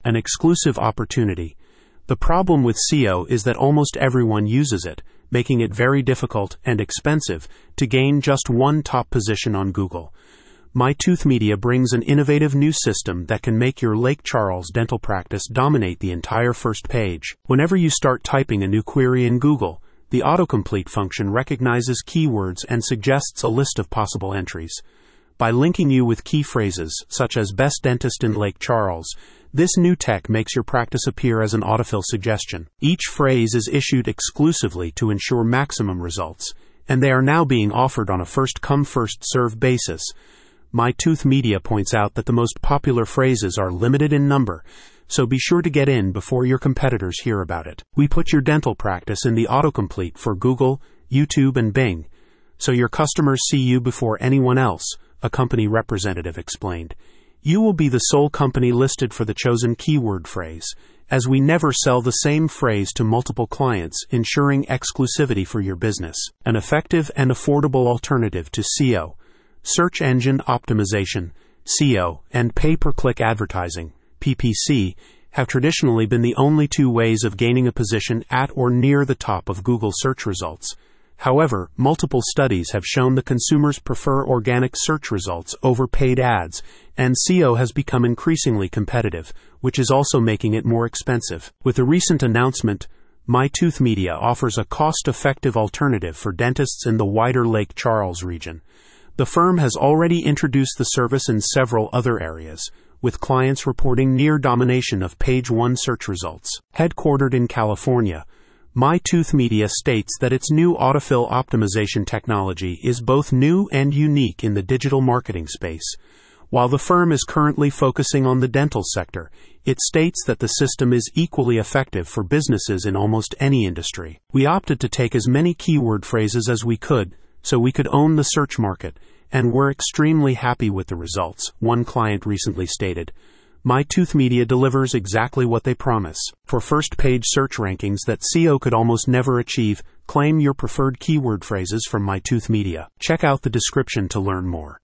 an exclusive opportunity. The problem with SEO is that almost everyone uses it, making it very difficult and expensive to gain just one top position on Google. MyTooth Media brings an innovative new system that can make your Lake Charles dental practice dominate the entire first page. Whenever you start typing a new query in Google, the autocomplete function recognizes keywords and suggests a list of possible entries. By linking you with key phrases, such as best dentist in Lake Charles, this new tech makes your practice appear as an autofill suggestion. Each phrase is issued exclusively to ensure maximum results, and they are now being offered on a first-come, first-served basis. MyTooth Media points out that the most popular phrases are limited in number, so be sure to get in before your competitors hear about it. We put your dental practice in the autocomplete for Google, YouTube, and Bing, so your customers see you before anyone else, a company representative explained. You will be the sole company listed for the chosen keyword phrase, as we never sell the same phrase to multiple clients, ensuring exclusivity for your business. An effective and affordable alternative to SEO, search engine optimization, SEO, and pay-per-click advertising, PPC, have traditionally been the only two ways of gaining a position at or near the top of Google search results. However, multiple studies have shown that consumers prefer organic search results over paid ads, and SEO has become increasingly competitive, which is also making it more expensive. With a recent announcement, MyTooth Media offers a cost-effective alternative for dentists in the wider Lake Charles region. The firm has already introduced the service in several other areas, with clients reporting near domination of page 1 search results. Headquartered in California, MyTooth Media states that its new autofill optimization technology is both new and unique in the digital marketing space. While the firm is currently focusing on the dental sector, it states that the system is equally effective for businesses in almost any industry. We opted to take as many keyword phrases as we could, so we could own the search market, and we're extremely happy with the results, one client recently stated. MyTooth Media delivers exactly what they promise. For first-page search rankings that SEO could almost never achieve, claim your preferred keyword phrases from MyTooth Media. Check out the description to learn more.